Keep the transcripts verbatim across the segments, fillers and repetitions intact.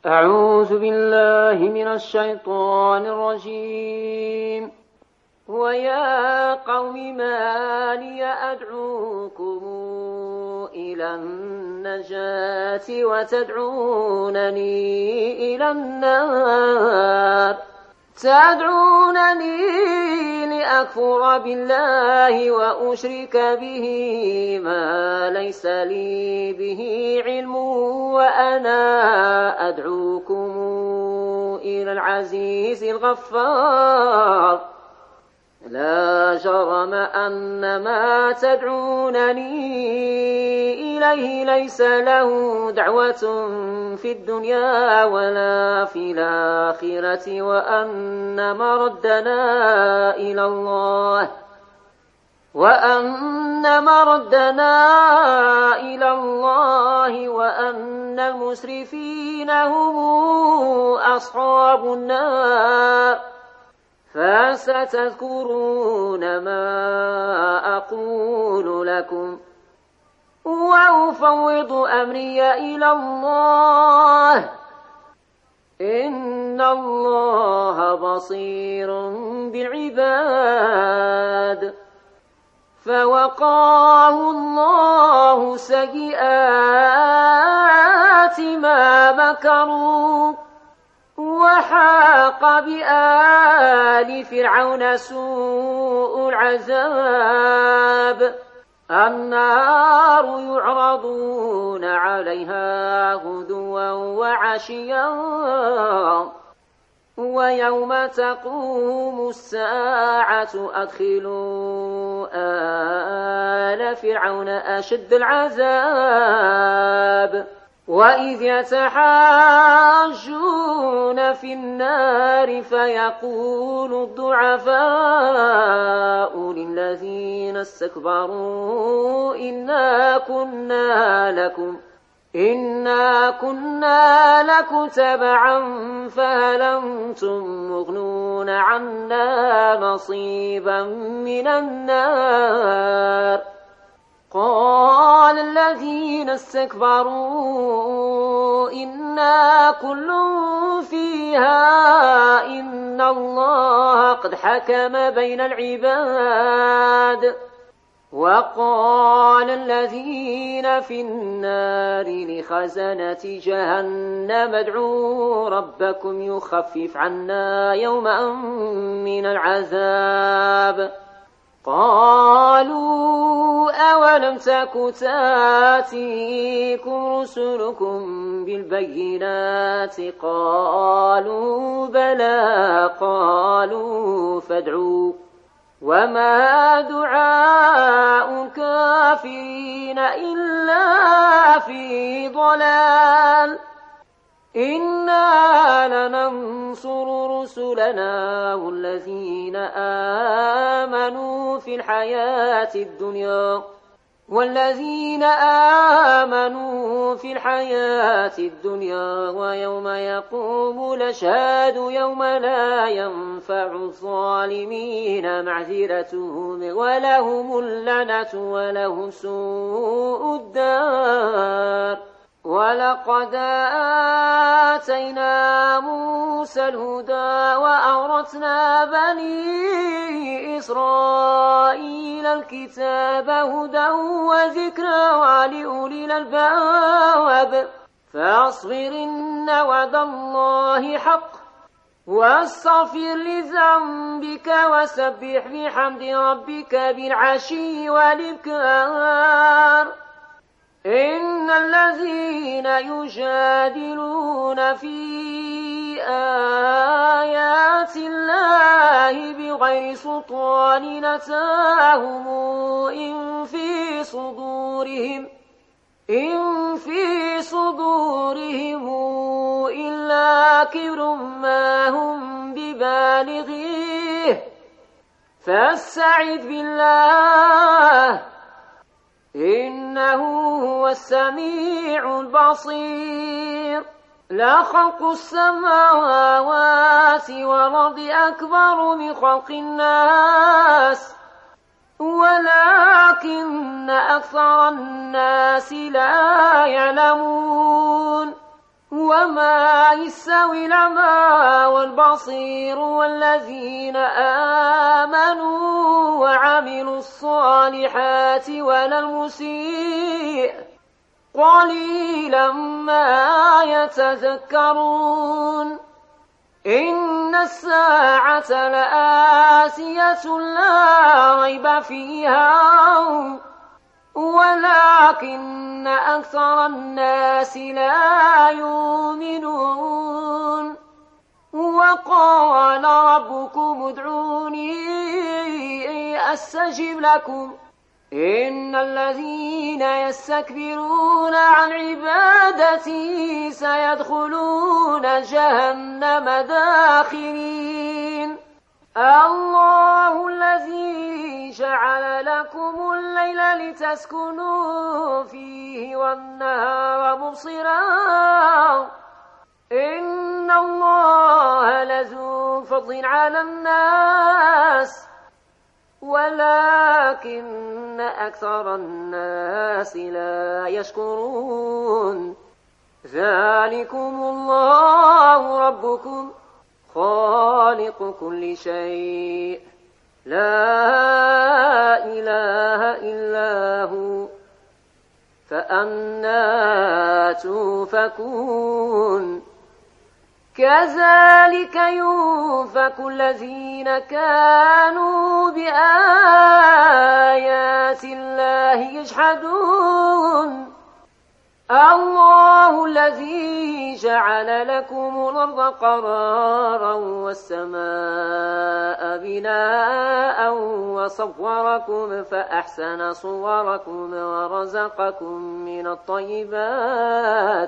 أعوذ بالله من الشيطان الرجيم. ويا قوم ما لي أدعوكم إلى النجاة وتدعونني إلى النار تدعونني لأكفر بالله وأشرك به ما ليس لي به علم وأنا أدعوكم إلى العزيز الغفار لا جرم أن ما تدعونني إليه ليس له دعوة في الدنيا ولا في الآخرة وأن مردنا إلى الله وأن مردنا إلى الله وأن المسرفين هم أصحاب النار فستذكرون ما أقول لكم وأفوض أمري إلى الله إن الله بصير بالعباد. فوقاه الله سيئات ما مكروا وحاق بآل فرعون سوء العذاب النار يعرضون عليها غدوا وعشيا ويوم تقوم الساعة أدخلوا آل فرعون أشد العذاب وإذ يتحاجون في النار فيقول الضعفاء للذين استكبروا إنا كنا لكم إنا كنا لكم تبعا فهل أنتم مغنون عنا نصيبا من النار قال الذين استكبروا إنا كل فيها إن الله قد حكم بين العباد وقال الذين في النار لخزنة جهنم ادعوا ربكم يخفف عنا يوما من العذاب قالوا أولم تك تاتيكم رسلكم بالبينات قالوا بلى قالوا فادعوا وما دعاء الكافرين إلا في ضلال إنا لننصر رسلنا والذين آمنوا في الحياة الدنيا والذين آمنوا في الحياة الدنيا ويوم يقوم الأشهاد يوم لا ينفع الظالمين معذرتهم ولهم اللعنة ولهم سوء الدار. ولقد آتينا موسى الهدى وأورثنا بني إسرائيل الكتاب هدى وذكرى لأولي الألباب فاصبر إن وعد الله حق واستغفر لذنبك وسبح بحمد ربك بالعشي والإبكار. إن الذين يجادلون في آيات الله بغير سلطان أتاهم إن في صدورهم إن في صدورهم إلا كبر ما هم ببالغيه فاستعذ بالله إنه هو السميع البصير. لا خلق السماوات والأرض أكبر من خلق الناس ولكن أكثر الناس لا يعلمون وما يستوي الأعمى والبصير والذين آمنوا وعملوا الصالحات ولا المسيء قليلا ما يتذكرون إن الساعة لآتية لا ريب فيها ولكن أكثر الناس لا يؤمنون وقال ربكم ادعوني أستجب لكم إن الذين يستكبرون عن عبادتي سيدخلون جهنم داخرين الله الذي جعل لكم الليل لتسكنوا فيه والنهار مبصرا إن الله لذو فضل على الناس ولكن أكثر الناس لا يشكرون ذلكم الله ربكم خالق كل شيء لا إله إلا هو فأنى توفكون كذلك يؤفك الذين كانوا بآيات الله يجحدون الله الذي جعل لكم الأرض قرارا والسماء بناء وصوركم فأحسن صوركم ورزقكم من الطيبات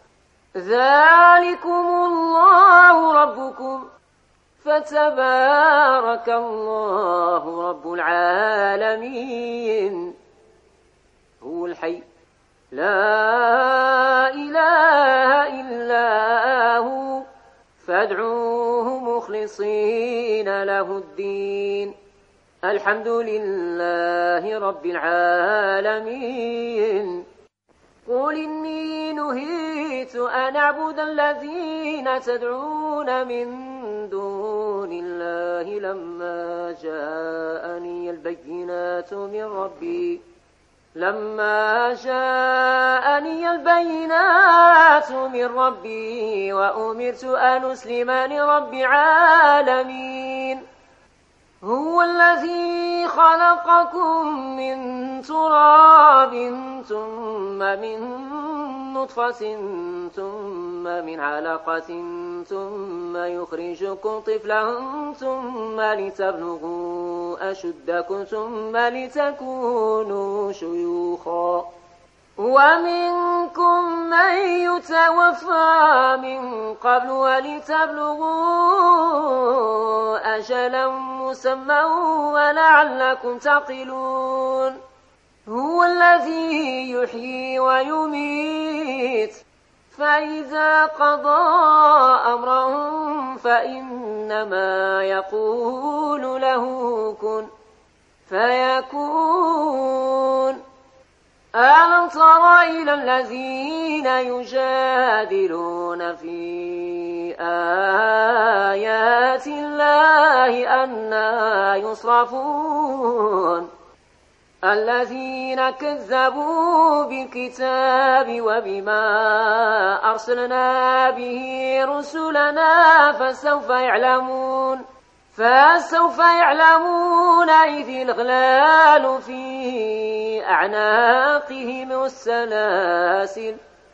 ذلكم الله ربكم فتبارك الله رب العالمين هو الحي لا إله إلا هو فادعوه مخلصين له الدين الحمد لله رب العالمين قل إني نهيت أن أعبد الذين تدعون من دون الله لما جاءني البينات من ربي لما جاءني البينات من ربي وأمرت أن أسلم لرب العالمين هو الذي خلقكم من تراب ثم من نطفة ثم من علقة ثم يخرجكم طفلا ثم لتبلغوا أشدكم ثم لتكونوا شيوخا ومنكم من يتوفى من قبل ولتبلغوا أجلا مسمى ولعلكم تعقلون هو الذي يحيي ويميت فإذا قضى أمرا فإنما يقول له كن فيكون ألم تر إلى الذين يجادلون في آيات الله أنى يصرفون الذين كذبوا بالكتاب وبما أرسلنا به رسلنا فسوف يعلمون فسوف يعلمون إذ الغلال في أعناقهم والسلاسل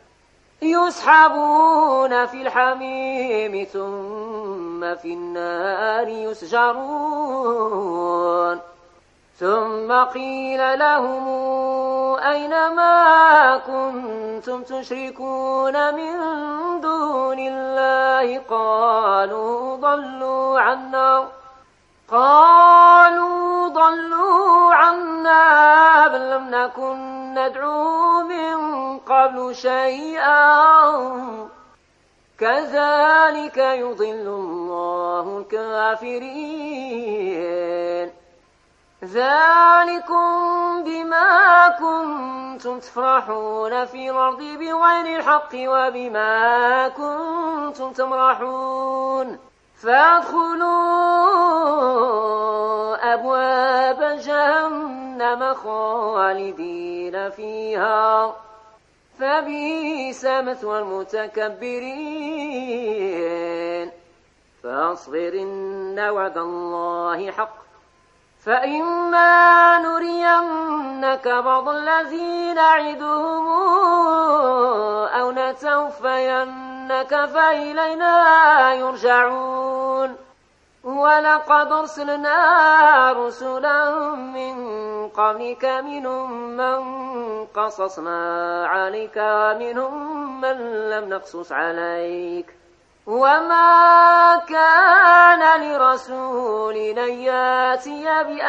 يسحبون في الحميم ثم في النار يسجرون ثم قيل لهم أين ما كنتم تشركون من دون الله قالوا ضلوا عنا قالوا ضلوا عنا بل لم نكن ندعو من قبل شيئا كذلك يضل الله الكافرين ذلكم بما كنتم تفرحون في الأرض بغير الحق وبما كنتم تمرحون فادخلوا أبواب جهنم خالدين فيها فبئس مثوى المتكبرين فاصبر إن وعد الله حق فإما نرينك بعض الذي نعدهم أو نتوفينك فإلينا يرجعون ولقد أرسلنا رسلا من قبلك منهم من قصصنا عليك ومنهم من لم نقصص عليك وما كان لرسول أن يأتي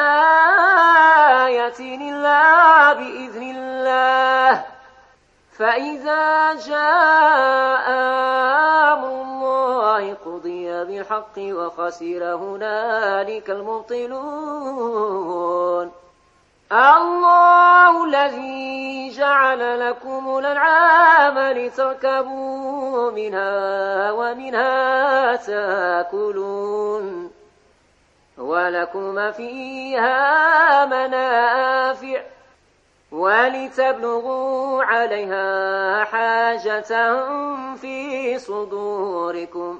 بآية إلا بإذن الله فإذا جاء أمر الله قضي بالحق وخسر هنالك المبطلون الله الذي جعل لكم الأنعام لتركبوا منها ومنها تأكلون ولكم فيها منافع ولتبلغوا عليها حاجة في صدوركم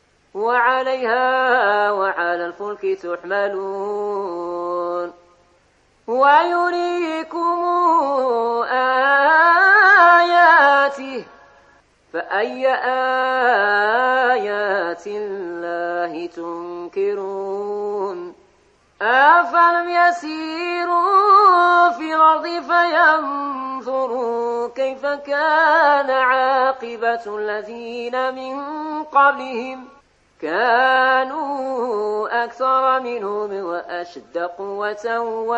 وعليها وعلى الفلك تحملون ويريكم آياته فأي آيات الله تنكرون أفلم يسيروا في الأرض فينظروا كيف كان عاقبة الذين من قبلهم كانوا أكثر منهم وأشد قوة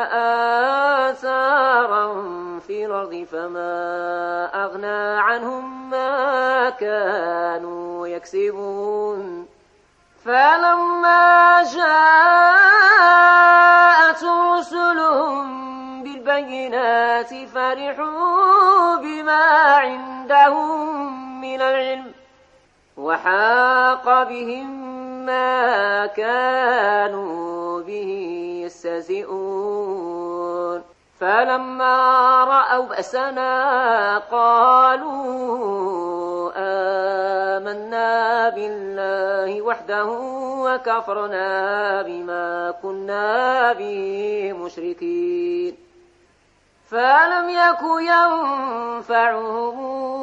وآثارا في الأرض فما أغنى عنهم ما كانوا يكسبون فلما جاءت رسلهم بالبينات فرحوا بما عندهم من العلم وحاق بهم ما كانوا به يستهزئون فلما رأوا بأسنا قالوا آمنا بالله وحده وكفرنا بما كنا به مشركين فلم يك ينفعهم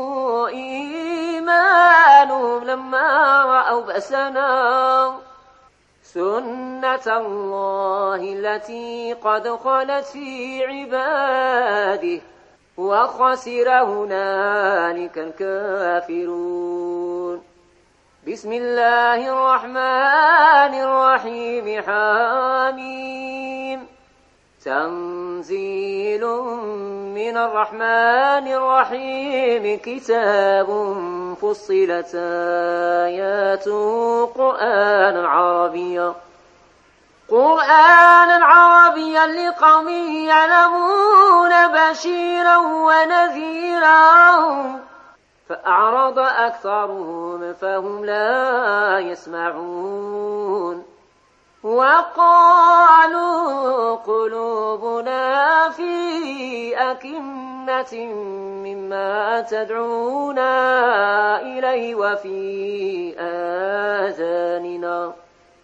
إيمانهم لما رأوا بأسنا سنة الله التي قد خلت في عباده وخسر هنالك الكافرون بسم الله الرحمن الرحيم حميم تنزيل من الرحمن الرحيم كتاب فصلت آياته قرآنا عربيا قرآنا عربيا لقوم يعلمون بشيرا ونذيرا فأعرض أكثرهم فهم لا يسمعون وقالوا قلوبنا في أكنة مما تدعونا إليه وفي آذاننا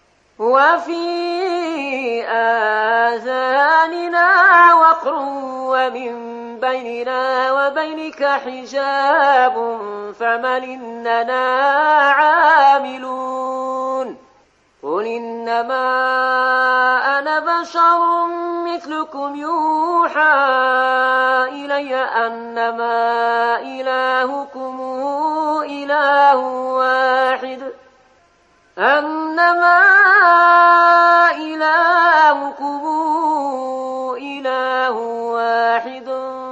وفي آذاننا وقر ومن بيننا وبينك حجاب فمل إننا عاملون قل إنما أنا بشر مثلكم يوحى إلي أنما إلهكم إله واحد أنما إلهكم إله واحد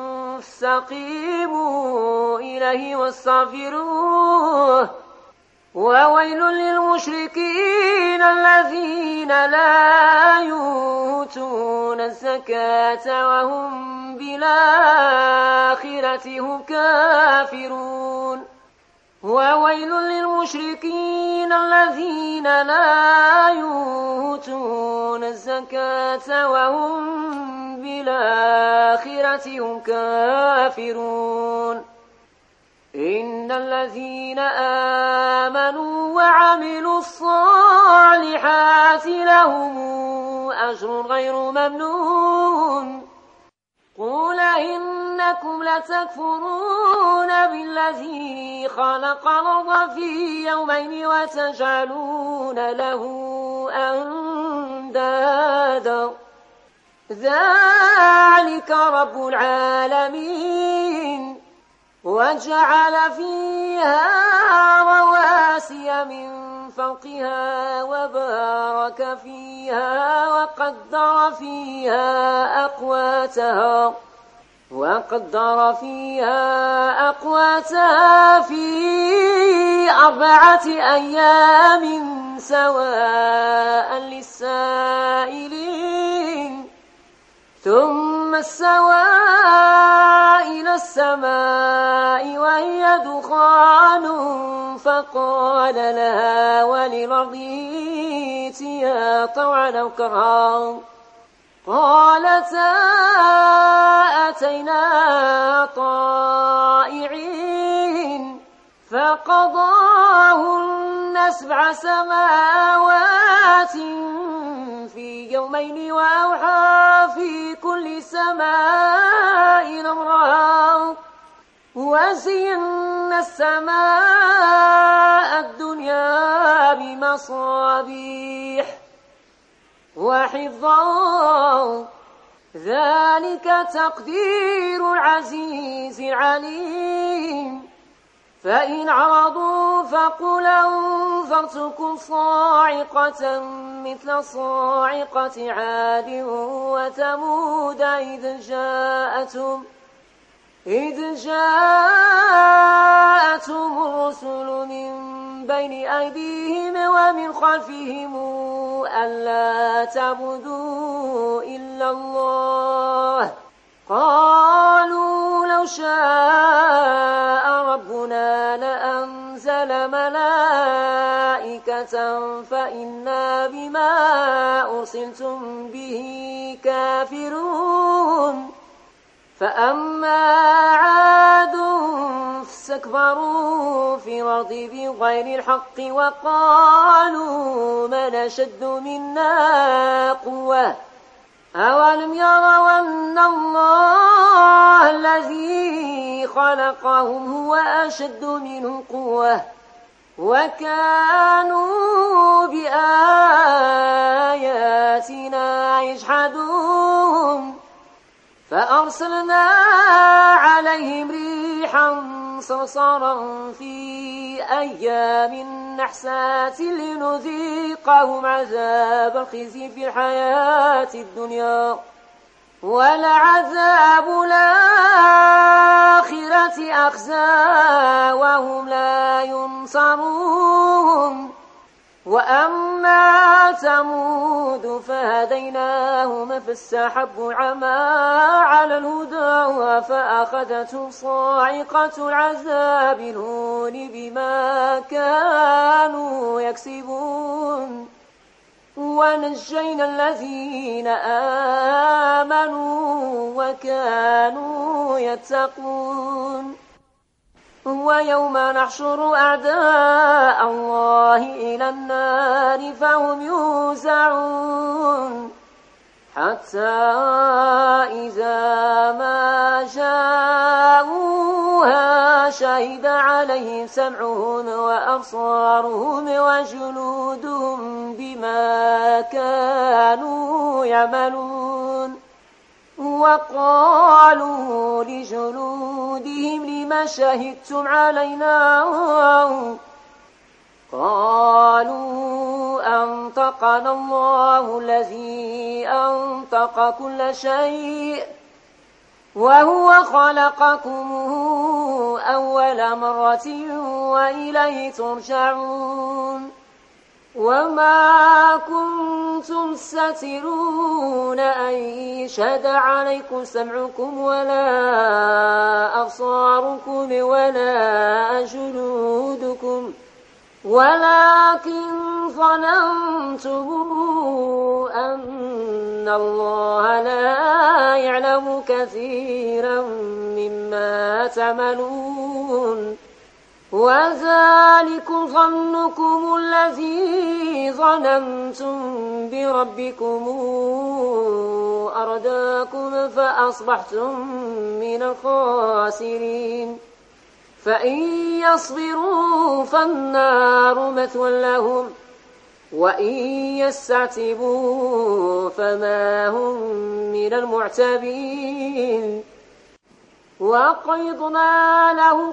فاستقيموا إليه واستغفروه وويل للمشركين الذين لا يؤتون الزكاة وهم بالآخرة هم كافرون وويل للمشركين الذين لا يؤتون الزكاة وهم بالآخرة هم كافرون إن الذين آمنوا وعملوا الصالحات لهم أجر غير ممنون قل إنكم لتكفرون بالذي خلق الأرض في يومين وتجعلون له أندادا ذلك رب العالمين وجعل فيها رواسي من فوقها وبارك فيها وقدر فيها أقواتها وقدر فيها أقواتها في أربعة أيام سواء للسائلين ثم استوى إلى السماء وهي دخان فقال لها وللأرض ائتيا طوعا أو كرها قالتا أتينا طائعين فقضاهن سبع سماوات في يومين وأوحى في كل سماء أمرها وزينا السماء الدنيا بمصابيح وحفظا ذلك تقدير العزيز العليم فإن عرضوا فقل أنذرتكم صاعقة مثل صاعقة عاد وثمود إذ جاءتهم إذ جاءتهم الرسل من بين أيديهم ومن خلفهم ألا تعبدوا إلا الله قالوا لو شاء ربنا لأنزل ملائكة فإنا بما أرسلتم به كافرون فأما عاد فاستكبروا في الأرض بغير الحق وقالوا من أشد منا قوة أولم يروا أن الله الذي خلقهم هو أشد منهم قوة وكانوا بآياتنا يجحدون فأرسلنا عليهم ريحا صرصرا في أيام نحسات لنذيقهم عذاب الخزي في الحياة الدنيا ولعذاب الآخرة أخزى وهم لا ينصرون وأما ثمود فهديناهم فاستحبوا العمى على الهدى فأخذتهم صاعقة العذاب الهون بما كانوا يكسبون ونجينا الذين آمنوا وكانوا يتقون ويوم نحشر أعداء الله إلى النار فهم يوزعون حتى إذا ما جاءوها شهد عليهم سمعهم وأبصارهم وجلودهم بما كانوا يعملون وقالوا لجلودهم لما شهدتم علينا قالوا أنطقنا الله الذي أنطق كل شيء وهو خلقكم أول مرة وإليه ترجعون وما كنتم سترون أن يشهد عليكم سمعكم ولا أبصاركم ولا جلودكم ولكن ظننتم أن الله لا يعلم كثيرا مما تعملون وذلكم ظنكم الذي ظننتم بربكم أرداكم فأصبحتم من الخاسرين فإن يصبروا فالنار مثوى لهم وإن يستعتبوا فما هم من المعتبين وقيضنا له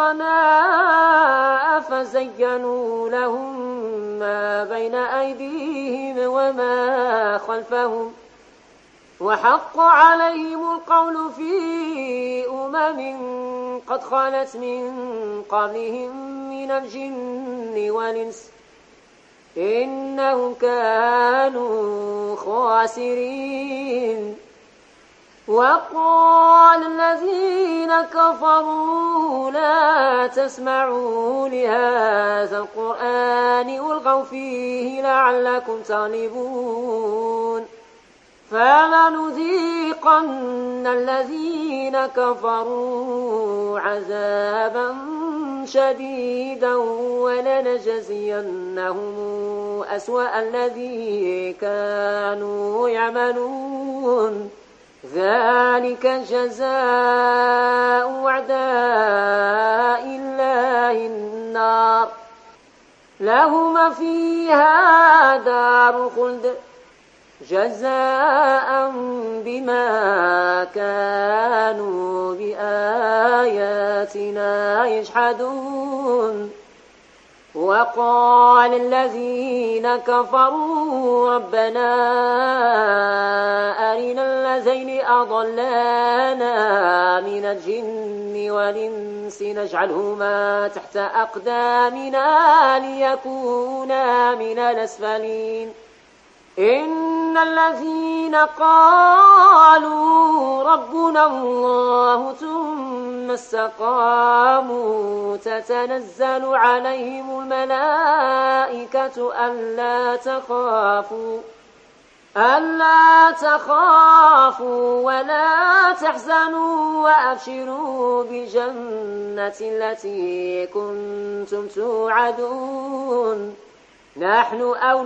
قرناء فزينوا لهم ما بين أيديهم وما خلفهم وحق عليهم القول في أمم قد خلت من قبلهم من الجن والإنس إنهم كانوا خاسرين وقال الذين كفروا لا تسمعوا لهذا القرآن والغوا فيه لعلكم تغلبون فلنذيقن الذين كفروا عذابا شديدا ولنجزينهم أسوأ الذي كانوا يعملون ذلك جزاء أعداء الله النار لهم فيها دار الخلد جزاء بما كانوا بآياتنا يجحدون وقال الذين كفروا ربنا أرنا الذين أضلانا من الجن والإنس نجعلهما تحت أقدامنا ليكونا من الأسفلين إن الذين قالوا ربنا الله ثم استقاموا تتنزل عليهم الملائكة ألا تخافوا ألا تخافوا ولا تحزنوا وأبشروا بالجنة التي كنتم توعدون نحن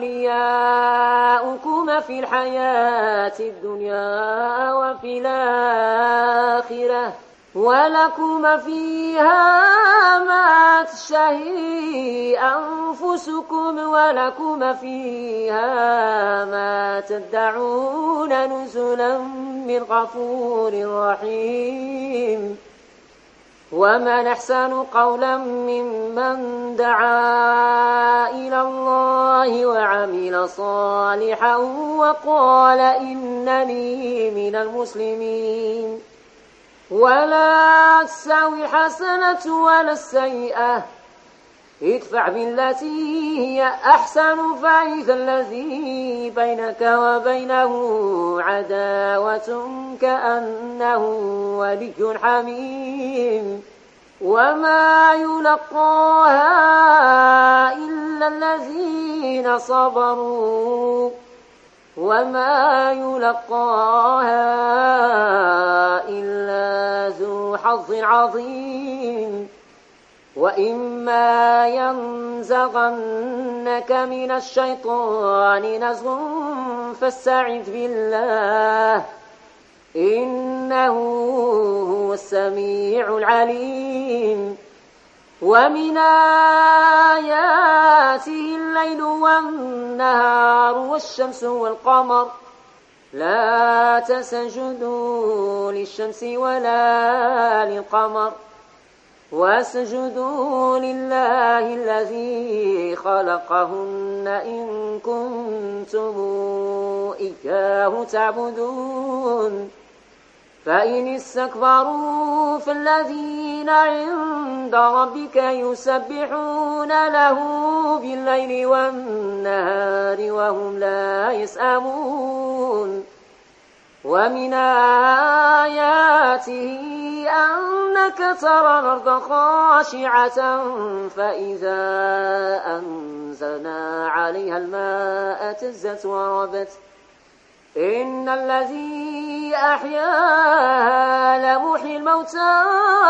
أولياؤكم في الحياة الدنيا وفي الآخرة ولكم فيها ما تشتهي أنفسكم ولكم فيها ما تدعون نزلا من غفور رحيم ومن أحسن قولا ممن دعا إلى الله وعمل صالحا وقال إنني من المسلمين ولا تستوي حسنة ولا السيئة ادفع بالتي هي أحسن فإذا الذي بينك وبينه عداوة كأنه ولي حميم وما يلقاها إلا الذين صبروا وما يلقاها إلا ذو حظ عظيم وإما ينزغنك من الشيطان نزغ فاستعذ بالله إنه هو السميع العليم ومن آياته الليل والنهار والشمس والقمر لا تسجدوا للشمس ولا للقمر واسجدوا لله الذي خلقهن إن كنتم إياه تعبدون فإن استكبروا فالذين عند ربك يسبحون له بالليل والنهار وهم لا يسأمون ومن آياته أنك ترى الأرض خاشعة فإذا أنزلنا عليها الماء اهتزت وربت إن الذي أحياها لمحيي الموتى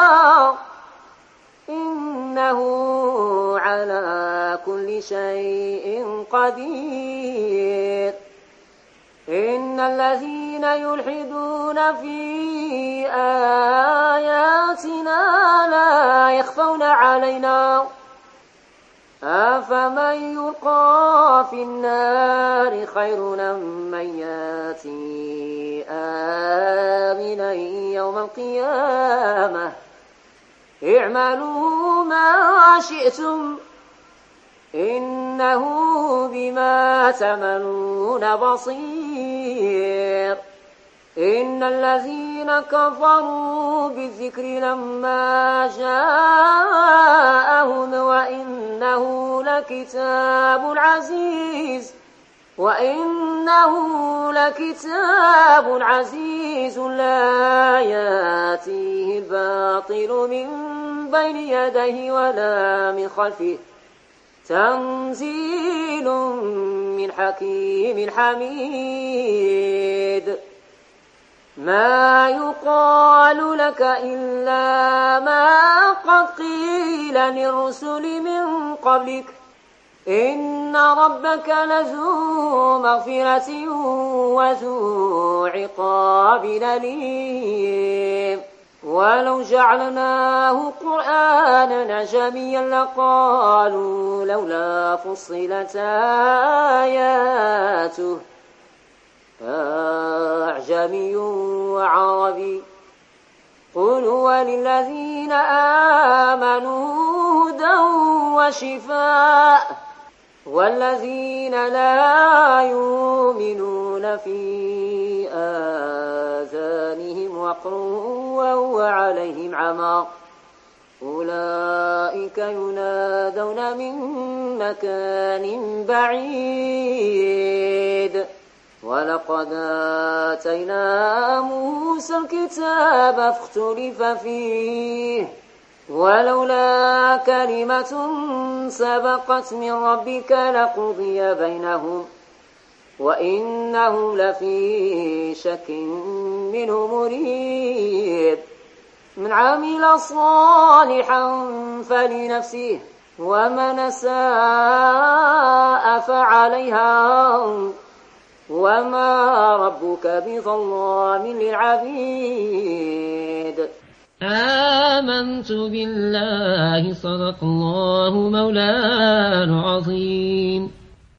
إنه على كل شيء قدير إن الذين يلحدون في آياتنا لا يخفون علينا أفمن يلقى في النار خير أم من يأتي آمنا يوم القيامة اعملوا ما شئتم إنه بما تعملون بصير إن الذين كفروا بالذكر لما جاءهم وإنه لكتاب عزيز وإنه لكتاب عزيز لا يأتيه الباطل من بين يديه ولا من خلفه تنزيل من حكيم حميد ما يقال لك إلا ما قد قيل للرسل من قبلك إن ربك لذو مغفرة وذو عقاب أليم ولو جعلناه قرآنا أعجميا لقالوا لولا فصلت آياته أعجمي وعربي قل هو للذين آمنوا هدى وشفاء والذين لا يؤمنون في آذانهم وقر وهو عليهم عمى أولئك ينادون من مكان بعيد ولقد آتينا موسى الكتاب فاختلف فيه ولولا كلمة سبقت من ربك لقضي بينهم وإنهم لفي شك منه مريب من عمل صالحا فلنفسه ومن ساء فعليها وما ربك بظلام للعبيد آمنت بالله صدق الله مولانا العظيم.